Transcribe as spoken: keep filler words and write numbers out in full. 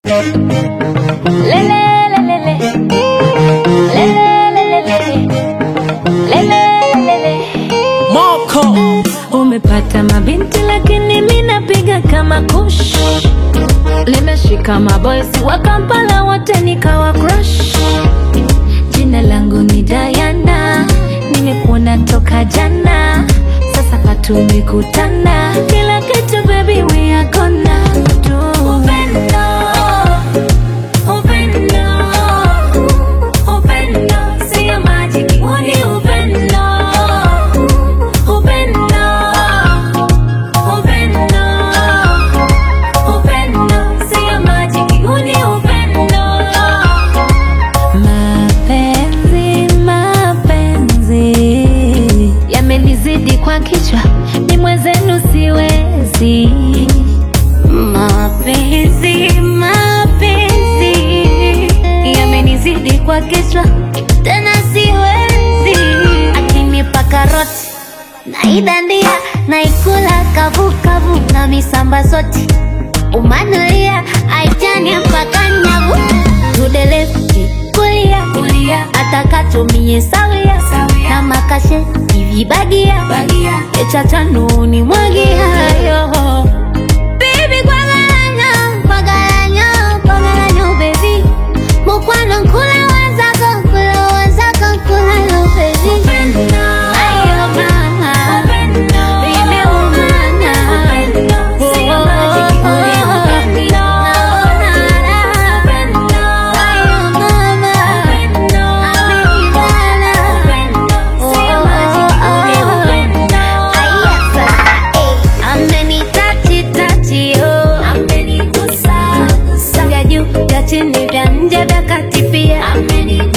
Lele lele lele lele lele lele Moko umepata mabinti lakini mimi napiga kama kush. Nimeshika maboys wa Kampala wote nikawa crush. Jina langu ni Diana, nimekuona toka jana, sasa patumekutana. Kila kitu baby we are gonna do. Upendo, upendo, upendo, siya majiki uni upendo. Upendo, upendo, upendo, siya majiki uni upendo. Mapenzi, mapenzi yamenizidi kwa kichwa, ni mwenzenu siwezi. Mapenzi, mapenzi yamenizidi kwa kichwa, tena siwezi. Akinipa karoti naidandia, naikula kavu kavu na misamba zote. Umanulia aitani mpaka nyavu. To the left, kulia, kulia, atakatumie sawia, na makashe hivi bagia, bagia, echa tanuni mwagia yo. Baby kwa galanya, kwa galanya, kwa galanya baby. Mukwano nkula wazako, kula wazako, kula lo baby. Upendo, ayo mama, upendo, baby umana, upendo, siya majiki uli upendo. Upendo, ayo mama, upendo, amenibana, upendo, siya majiki uli upendo. Ayasa, eh, amenitachi tachi yo, amenigusa gusa, vya juu vya chini vya nje vya kati pia, amenigusa.